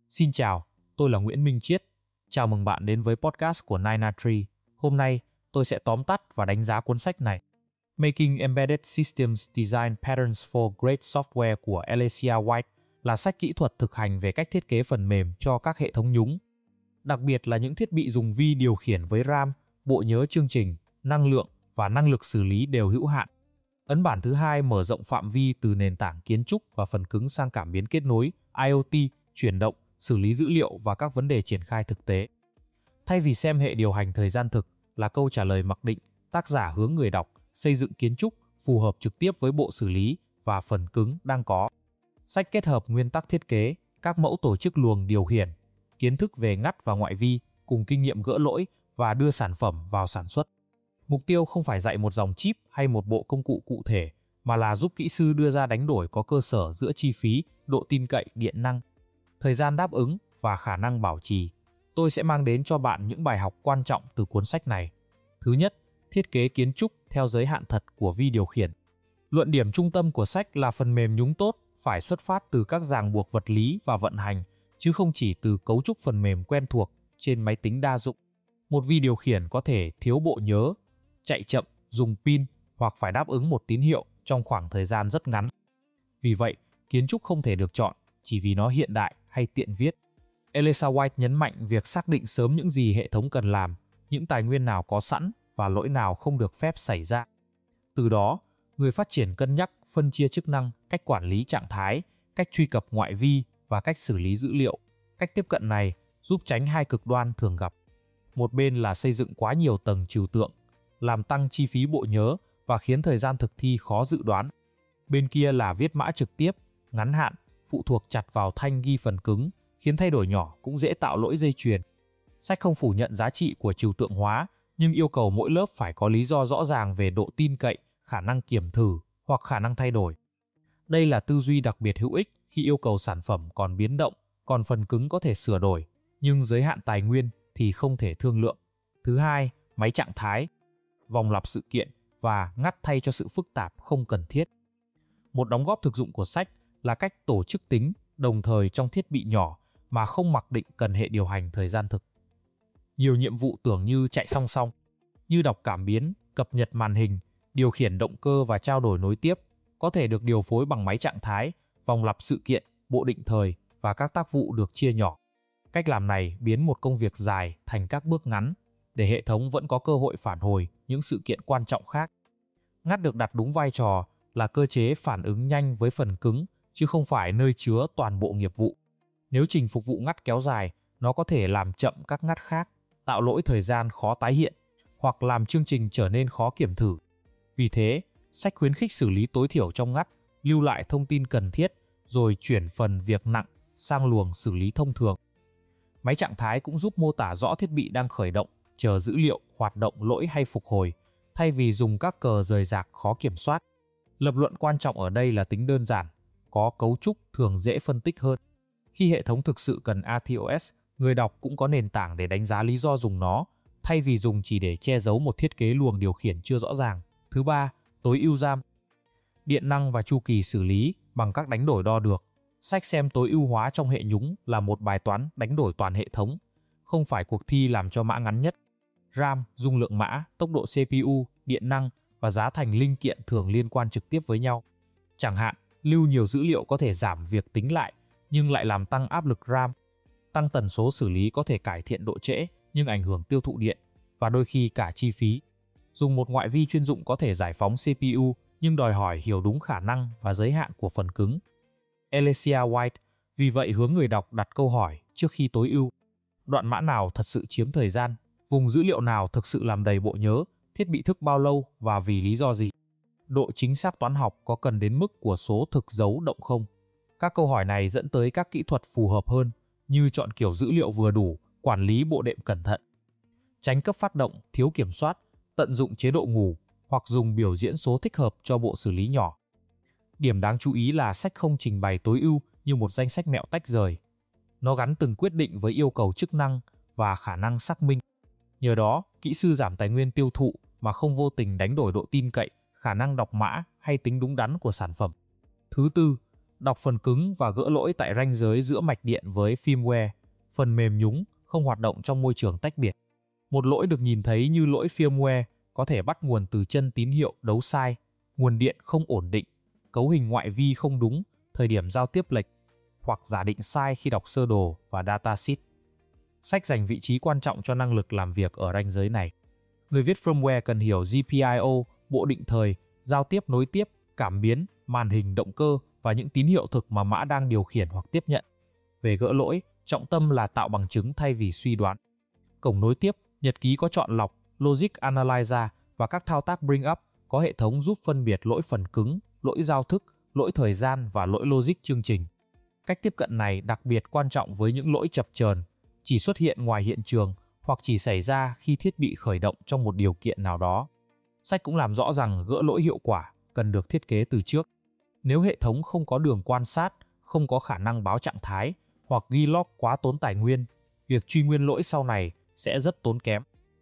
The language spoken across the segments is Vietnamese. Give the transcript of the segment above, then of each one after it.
Xin chào, tôi là Nguyễn Minh Chiết. Chào mừng bạn đến với podcast của 9A3. Hôm nay, tôi sẽ tóm tắt và đánh giá cuốn sách này. Making Embedded Systems Design Patterns for Great Software của Alicia White là sách kỹ thuật thực hành về cách thiết kế phần mềm cho các hệ thống nhúng. Đặc biệt là những thiết bị dùng vi điều khiển với RAM, bộ nhớ chương trình, năng lượng và năng lực xử lý đều hữu hạn. Ấn bản thứ hai mở rộng phạm vi từ nền tảng kiến trúc và phần cứng sang cảm biến kết nối, IoT, chuyển động, xử lý dữ liệu và các vấn đề triển khai thực tế. Thay vì xem hệ điều hành thời gian thực là câu trả lời mặc định, tác giả hướng người đọc xây dựng kiến trúc phù hợp trực tiếp với bộ xử lý và phần cứng đang có. Sách kết hợp nguyên tắc thiết kế, các mẫu tổ chức luồng điều khiển, kiến thức về ngắt và ngoại vi cùng kinh nghiệm gỡ lỗi và đưa sản phẩm vào sản xuất. Mục tiêu không phải dạy một dòng chip hay một bộ công cụ cụ thể, mà là giúp kỹ sư đưa ra đánh đổi có cơ sở giữa chi phí, độ tin cậy, điện năng, thời gian đáp ứng và khả năng bảo trì. Tôi sẽ mang đến cho bạn những bài học quan trọng từ cuốn sách này. Thứ nhất, thiết kế kiến trúc theo giới hạn thật của vi điều khiển. Luận điểm trung tâm của sách là phần mềm nhúng tốt phải xuất phát từ các ràng buộc vật lý và vận hành, chứ không chỉ từ cấu trúc phần mềm quen thuộc trên máy tính đa dụng. Một vi điều khiển có thể thiếu bộ nhớ, chạy chậm, dùng pin hoặc phải đáp ứng một tín hiệu trong khoảng thời gian rất ngắn. Vì vậy, kiến trúc không thể được chọn chỉ vì nó hiện đại hay tiện viết. Alicia White nhấn mạnh việc xác định sớm những gì hệ thống cần làm, những tài nguyên nào có sẵn và lỗi nào không được phép xảy ra. Từ đó, người phát triển cân nhắc phân chia chức năng, cách quản lý trạng thái, cách truy cập ngoại vi và cách xử lý dữ liệu. Cách tiếp cận này giúp tránh hai cực đoan thường gặp. Một bên là xây dựng quá nhiều tầng trừu tượng, làm tăng chi phí bộ nhớ và khiến thời gian thực thi khó dự đoán. Bên kia là viết mã trực tiếp, ngắn hạn, phụ thuộc chặt vào thanh ghi phần cứng, khiến thay đổi nhỏ cũng dễ tạo lỗi dây chuyền. Sách không phủ nhận giá trị của trừu tượng hóa, nhưng yêu cầu mỗi lớp phải có lý do rõ ràng về độ tin cậy, khả năng kiểm thử hoặc khả năng thay đổi. Đây là tư duy đặc biệt hữu ích khi yêu cầu sản phẩm còn biến động, còn phần cứng có thể sửa đổi, nhưng giới hạn tài nguyên thì không thể thương lượng. Thứ hai, máy trạng thái, vòng lặp sự kiện và ngắt thay cho sự phức tạp không cần thiết. Một đóng góp thực dụng của sách là cách tổ chức tính đồng thời trong thiết bị nhỏ mà không mặc định cần hệ điều hành thời gian thực. Nhiều nhiệm vụ tưởng như chạy song song, như đọc cảm biến, cập nhật màn hình, điều khiển động cơ và trao đổi nối tiếp, có thể được điều phối bằng máy trạng thái, vòng lặp sự kiện, bộ định thời và các tác vụ được chia nhỏ. Cách làm này biến một công việc dài thành các bước ngắn, để hệ thống vẫn có cơ hội phản hồi những sự kiện quan trọng khác. Ngắt được đặt đúng vai trò là cơ chế phản ứng nhanh với phần cứng, chứ không phải nơi chứa toàn bộ nghiệp vụ. Nếu trình phục vụ ngắt kéo dài, nó có thể làm chậm các ngắt khác, tạo lỗi thời gian khó tái hiện, hoặc làm chương trình trở nên khó kiểm thử. Vì thế, sách khuyến khích xử lý tối thiểu trong ngắt, lưu lại thông tin cần thiết, rồi chuyển phần việc nặng sang luồng xử lý thông thường. Máy trạng thái cũng giúp mô tả rõ thiết bị đang khởi động, chờ dữ liệu, hoạt động, lỗi hay phục hồi, thay vì dùng các cờ rời rạc khó kiểm soát. Lập luận quan trọng ở đây là tính đơn giản, có cấu trúc thường dễ phân tích hơn. Khi hệ thống thực sự cần RTOS, người đọc cũng có nền tảng để đánh giá lý do dùng nó, thay vì dùng chỉ để che giấu một thiết kế luồng điều khiển chưa rõ ràng. Thứ ba, tối ưu RAM, điện năng và chu kỳ xử lý bằng các đánh đổi đo được. Sách xem tối ưu hóa trong hệ nhúng là một bài toán đánh đổi toàn hệ thống, không phải cuộc thi làm cho mã ngắn nhất. RAM, dung lượng mã, tốc độ CPU, điện năng và giá thành linh kiện thường liên quan trực tiếp với nhau. Chẳng hạn, lưu nhiều dữ liệu có thể giảm việc tính lại, nhưng lại làm tăng áp lực RAM. Tăng tần số xử lý có thể cải thiện độ trễ, nhưng ảnh hưởng tiêu thụ điện, và đôi khi cả chi phí. Dùng một ngoại vi chuyên dụng có thể giải phóng CPU, nhưng đòi hỏi hiểu đúng khả năng và giới hạn của phần cứng. Alicia White vì vậy hướng người đọc đặt câu hỏi trước khi tối ưu. Đoạn mã nào thật sự chiếm thời gian? Vùng dữ liệu nào thực sự làm đầy bộ nhớ? Thiết bị thức bao lâu và vì lý do gì? Độ chính xác toán học có cần đến mức của số thực dấu động không? Các câu hỏi này dẫn tới các kỹ thuật phù hợp hơn, như chọn kiểu dữ liệu vừa đủ, quản lý bộ đệm cẩn thận, tránh cấp phát động, thiếu kiểm soát, tận dụng chế độ ngủ, hoặc dùng biểu diễn số thích hợp cho bộ xử lý nhỏ. Điểm đáng chú ý là sách không trình bày tối ưu như một danh sách mẹo tách rời. Nó gắn từng quyết định với yêu cầu chức năng và khả năng xác minh. Nhờ đó, kỹ sư giảm tài nguyên tiêu thụ mà không vô tình đánh đổi độ tin cậy, khả năng đọc mã hay tính đúng đắn của sản phẩm. Thứ tư, đọc phần cứng và gỡ lỗi tại ranh giới giữa mạch điện với firmware, phần mềm nhúng, không hoạt động trong môi trường tách biệt. Một lỗi được nhìn thấy như lỗi firmware có thể bắt nguồn từ chân tín hiệu đấu sai, nguồn điện không ổn định, cấu hình ngoại vi không đúng, thời điểm giao tiếp lệch, hoặc giả định sai khi đọc sơ đồ và datasheet. Sách dành vị trí quan trọng cho năng lực làm việc ở ranh giới này. Người viết firmware cần hiểu GPIO, bộ định thời, giao tiếp nối tiếp, cảm biến, màn hình động cơ và những tín hiệu thực mà mã đang điều khiển hoặc tiếp nhận. Về gỡ lỗi, trọng tâm là tạo bằng chứng thay vì suy đoán. Cổng nối tiếp, nhật ký có chọn lọc, Logic Analyzer và các thao tác Bring Up có hệ thống giúp phân biệt lỗi phần cứng, lỗi giao thức, lỗi thời gian và lỗi logic chương trình. Cách tiếp cận này đặc biệt quan trọng với những lỗi chập chờn, chỉ xuất hiện ngoài hiện trường hoặc chỉ xảy ra khi thiết bị khởi động trong một điều kiện nào đó. Sách cũng làm rõ rằng gỡ lỗi hiệu quả cần được thiết kế từ trước. Nếu hệ thống không có đường quan sát, không có khả năng báo trạng thái hoặc ghi log quá tốn tài nguyên, việc truy nguyên lỗi sau này sẽ rất tốn kém.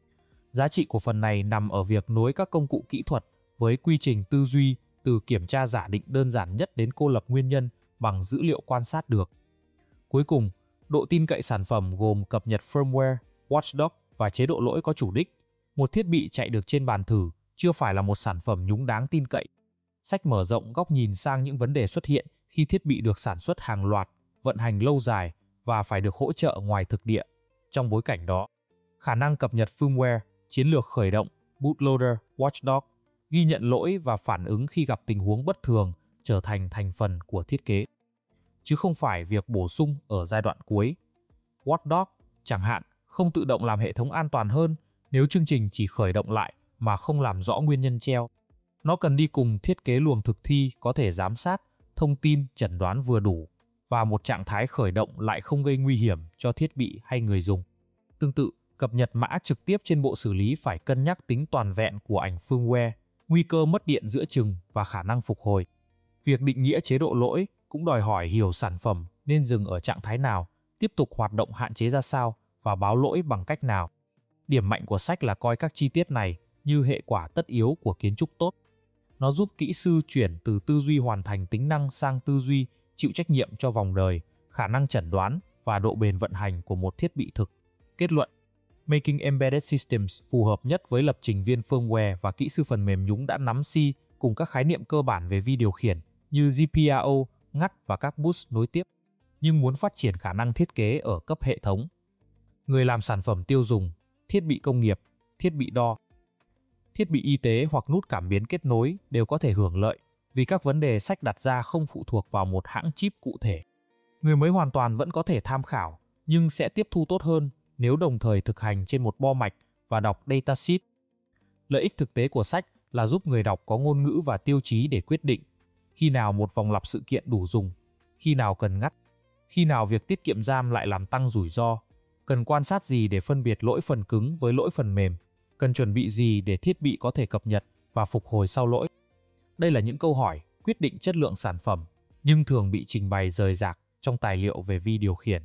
Giá trị của phần này nằm ở việc nối các công cụ kỹ thuật với quy trình tư duy từ kiểm tra giả định đơn giản nhất đến cô lập nguyên nhân bằng dữ liệu quan sát được. Cuối cùng, độ tin cậy sản phẩm gồm cập nhật firmware, watchdog và chế độ lỗi có chủ đích. Một thiết bị chạy được trên bàn thử chưa phải là một sản phẩm nhúng đáng tin cậy. Sách mở rộng góc nhìn sang những vấn đề xuất hiện khi thiết bị được sản xuất hàng loạt, vận hành lâu dài và phải được hỗ trợ ngoài thực địa. Trong bối cảnh đó, khả năng cập nhật firmware, chiến lược khởi động, bootloader, watchdog, ghi nhận lỗi và phản ứng khi gặp tình huống bất thường trở thành thành phần của thiết kế, chứ không phải việc bổ sung ở giai đoạn cuối. Watchdog, chẳng hạn, không tự động làm hệ thống an toàn hơn nếu chương trình chỉ khởi động lại mà không làm rõ nguyên nhân treo. Nó cần đi cùng thiết kế luồng thực thi có thể giám sát, thông tin, chẩn đoán vừa đủ, và một trạng thái khởi động lại không gây nguy hiểm cho thiết bị hay người dùng. Tương tự, cập nhật mã trực tiếp trên bộ xử lý phải cân nhắc tính toàn vẹn của ảnh firmware, nguy cơ mất điện giữa chừng và khả năng phục hồi. Việc định nghĩa chế độ lỗi cũng đòi hỏi hiểu sản phẩm nên dừng ở trạng thái nào, tiếp tục hoạt động hạn chế ra sao và báo lỗi bằng cách nào. Điểm mạnh của sách là coi các chi tiết này như hệ quả tất yếu của kiến trúc tốt. Nó giúp kỹ sư chuyển từ tư duy hoàn thành tính năng sang tư duy chịu trách nhiệm cho vòng đời, khả năng chẩn đoán và độ bền vận hành của một thiết bị thực. Kết luận, Making Embedded Systems phù hợp nhất với lập trình viên firmware và kỹ sư phần mềm nhúng đã nắm C cùng các khái niệm cơ bản về vi điều khiển như GPIO, ngắt và các bus nối tiếp, nhưng muốn phát triển khả năng thiết kế ở cấp hệ thống. Người làm sản phẩm tiêu dùng, thiết bị công nghiệp, thiết bị đo, thiết bị y tế hoặc nút cảm biến kết nối đều có thể hưởng lợi vì các vấn đề sách đặt ra không phụ thuộc vào một hãng chip cụ thể. Người mới hoàn toàn vẫn có thể tham khảo, nhưng sẽ tiếp thu tốt hơn nếu đồng thời thực hành trên một bo mạch và đọc datasheet. Lợi ích thực tế của sách là giúp người đọc có ngôn ngữ và tiêu chí để quyết định khi nào một vòng lặp sự kiện đủ dùng, khi nào cần ngắt, khi nào việc tiết kiệm RAM lại làm tăng rủi ro, cần quan sát gì để phân biệt lỗi phần cứng với lỗi phần mềm, cần chuẩn bị gì để thiết bị có thể cập nhật và phục hồi sau lỗi. Đây là những câu hỏi quyết định chất lượng sản phẩm, nhưng thường bị trình bày rời rạc trong tài liệu về vi điều khiển.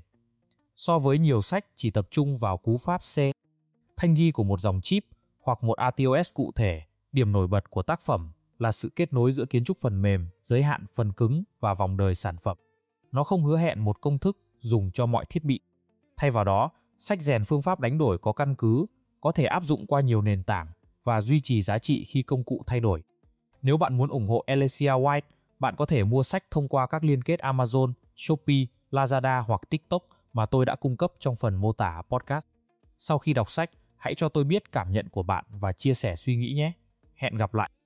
So với nhiều sách chỉ tập trung vào cú pháp C, thanh ghi của một dòng chip hoặc một RTOS cụ thể, điểm nổi bật của tác phẩm là sự kết nối giữa kiến trúc phần mềm, giới hạn phần cứng và vòng đời sản phẩm. Nó không hứa hẹn một công thức dùng cho mọi thiết bị. Thay vào đó, sách rèn phương pháp đánh đổi có căn cứ, có thể áp dụng qua nhiều nền tảng và duy trì giá trị khi công cụ thay đổi. Nếu bạn muốn ủng hộ Alicia White, bạn có thể mua sách thông qua các liên kết Amazon, Shopee, Lazada hoặc TikTok mà tôi đã cung cấp trong phần mô tả podcast. Sau khi đọc sách, hãy cho tôi biết cảm nhận của bạn và chia sẻ suy nghĩ nhé. Hẹn gặp lại!